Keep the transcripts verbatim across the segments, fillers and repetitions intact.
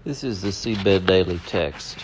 This is the Seedbed Daily Text.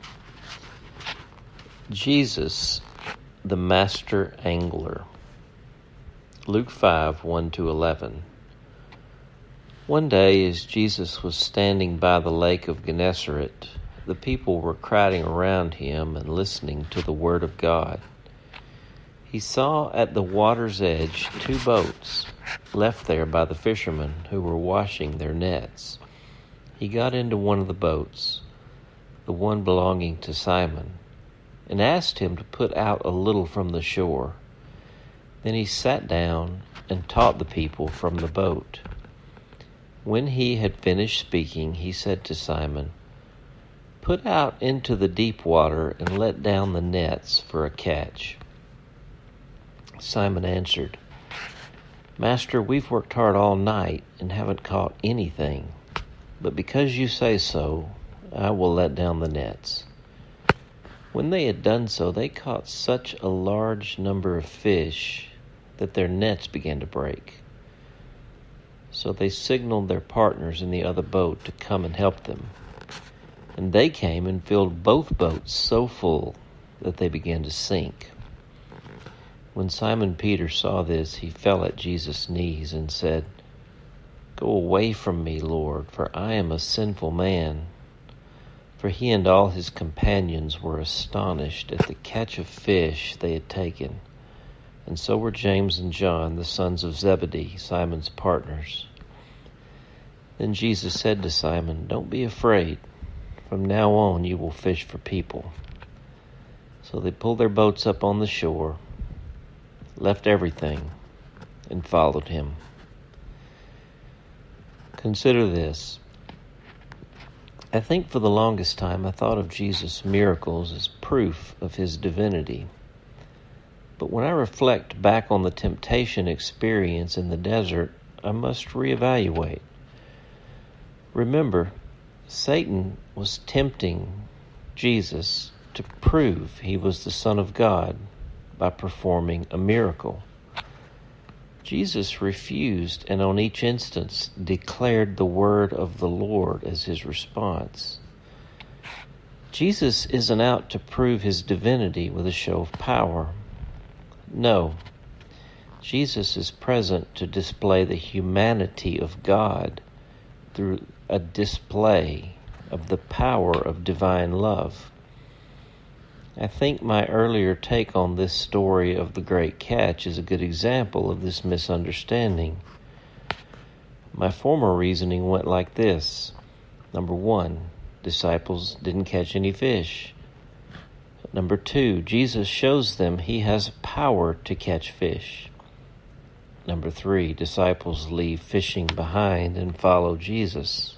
Jesus, the Master Angler. Luke five, one to eleven. One day, as Jesus was standing by the lake of Gennesaret, the people were crowding around him and listening to the word of God. He saw at the water's edge two boats, left there by the fishermen who were washing their nets. He got into one of the boats, the one belonging to Simon, and asked him to put out a little from the shore. Then he sat down and taught the people from the boat. When he had finished speaking, he said to Simon, "Put out into the deep water and let down the nets for a catch." Simon answered, "Master, we've worked hard all night and haven't caught anything. But because you say so, I will let down the nets." When they had done so, they caught such a large number of fish that their nets began to break. So they signaled their partners in the other boat to come and help them. And they came and filled both boats so full that they began to sink. When Simon Peter saw this, he fell at Jesus' knees and said, "Go away from me, Lord, for I am a sinful man." For he and all his companions were astonished at the catch of fish they had taken, and so were James and John, the sons of Zebedee, Simon's partners. Then Jesus said to Simon, "Don't be afraid. From now on you will fish for people." So they pulled their boats up on the shore, left everything, and followed him. Consider this. I think for the longest time I thought of Jesus' miracles as proof of his divinity. But when I reflect back on the temptation experience in the desert, I must reevaluate. Remember, Satan was tempting Jesus to prove he was the Son of God by performing a miracle. Jesus refused, and on each instance declared the word of the Lord as his response. Jesus isn't out to prove his divinity with a show of power. No, Jesus is present to display the humanity of God through a display of the power of divine love. I think my earlier take on this story of the great catch is a good example of this misunderstanding. My former reasoning went like this. Number one, disciples didn't catch any fish. Number two, Jesus shows them he has power to catch fish. Number three, disciples leave fishing behind and follow Jesus.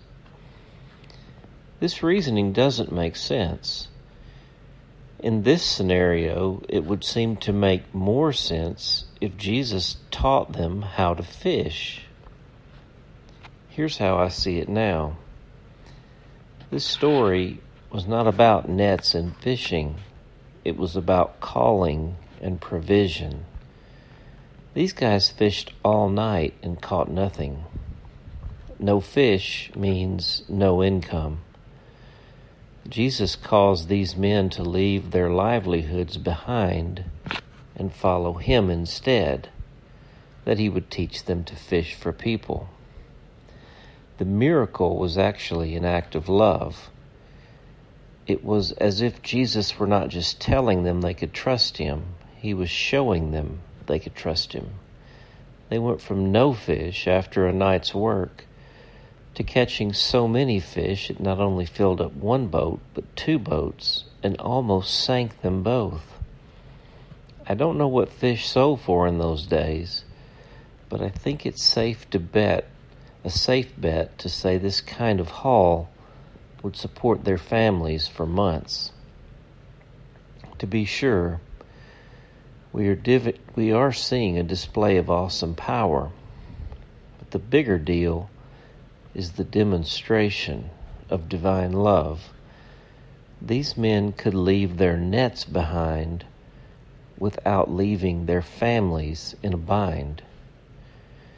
This reasoning doesn't make sense. In this scenario, it would seem to make more sense if Jesus taught them how to fish. Here's how I see it now. This story was not about nets and fishing. It was about calling and provision. These guys fished all night and caught nothing. No fish means no income. Jesus caused these men to leave their livelihoods behind and follow him instead, that he would teach them to fish for people. The miracle was actually an act of love. It was as if Jesus were not just telling them they could trust him, he was showing them they could trust him. They went from no fish after a night's work to catching so many fish it not only filled up one boat, but two boats, and almost sank them both. I don't know what fish sold for in those days, but I think it's safe to bet, a safe bet to say this kind of haul would support their families for months. To be sure, we are div- we are seeing a display of awesome power, but the bigger deal is the demonstration of divine love. These men could leave their nets behind without leaving their families in a bind.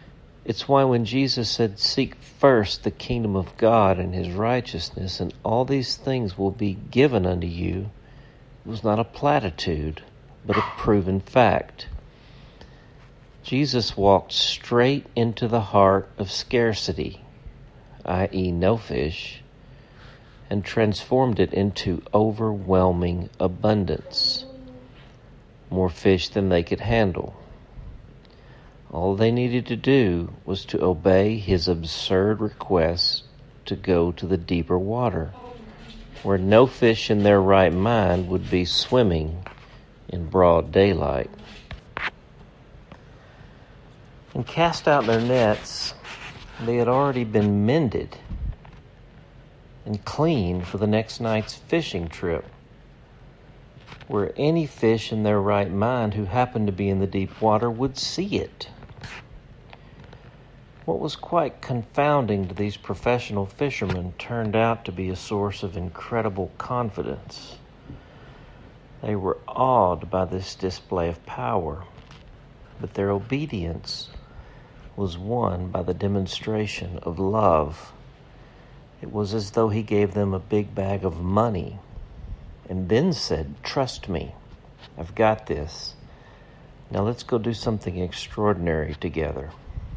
It's why when Jesus said, "Seek first the kingdom of God and his righteousness, and all these things will be given unto you," it was not a platitude, but a proven fact. Jesus walked straight into the heart of scarcity, that is no fish, and transformed it into overwhelming abundance, more fish than they could handle. All they needed to do was to obey his absurd request to go to the deeper water, where no fish in their right mind would be swimming in broad daylight. And cast out their nets, they had already been mended and clean for the next night's fishing trip, where any fish in their right mind who happened to be in the deep water would see it. What was quite confounding to these professional fishermen turned out to be a source of incredible confidence. They were awed by this display of power, but their obedience was won by the demonstration of love. It was as though he gave them a big bag of money and then said, "Trust me, I've got this. Now let's go do something extraordinary together."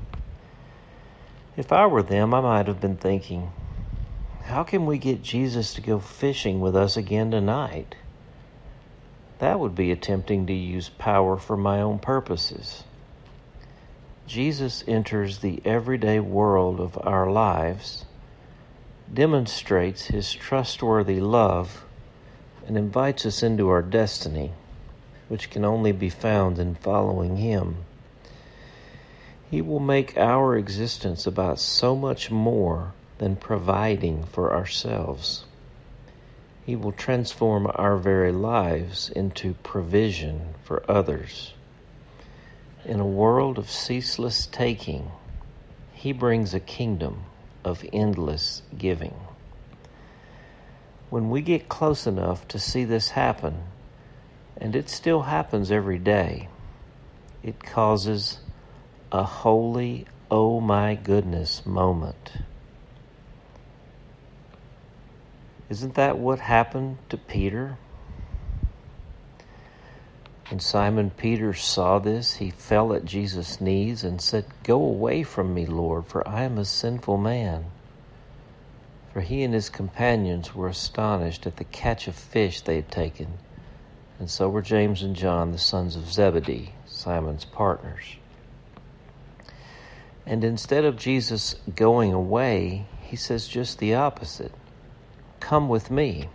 If I were them, I might have been thinking, how can we get Jesus to go fishing with us again tonight? That would be attempting to use power for my own purposes. Jesus enters the everyday world of our lives, demonstrates his trustworthy love, and invites us into our destiny, which can only be found in following him. He will make our existence about so much more than providing for ourselves. He will transform our very lives into provision for others. In a world of ceaseless taking, he brings a kingdom of endless giving. When we get close enough to see this happen, and it still happens every day, it causes a holy, oh my goodness moment. Isn't that what happened to Peter? When Simon Peter saw this, he fell at Jesus' knees and said, "Go away from me, Lord, for I am a sinful man." For he and his companions were astonished at the catch of fish they had taken, and so were James and John, the sons of Zebedee, Simon's partners. And instead of Jesus going away, he says just the opposite. "Come with me."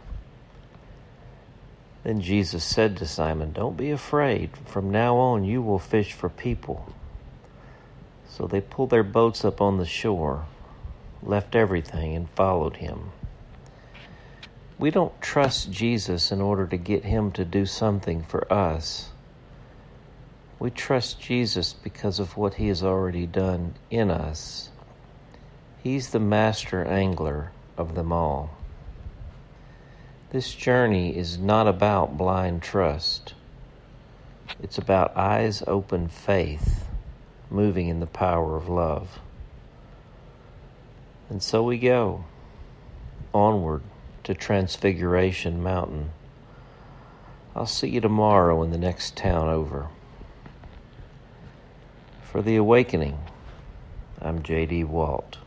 Then Jesus said to Simon, "Don't be afraid. From now on you will fish for people." So they pulled their boats up on the shore, left everything, and followed him. We don't trust Jesus in order to get him to do something for us. We trust Jesus because of what he has already done in us. He's the master angler of them all. This journey is not about blind trust. It's about eyes open faith, moving in the power of love. And so we go, onward to Transfiguration Mountain. I'll see you tomorrow in the next town over. For The Awakening, I'm J D Walt.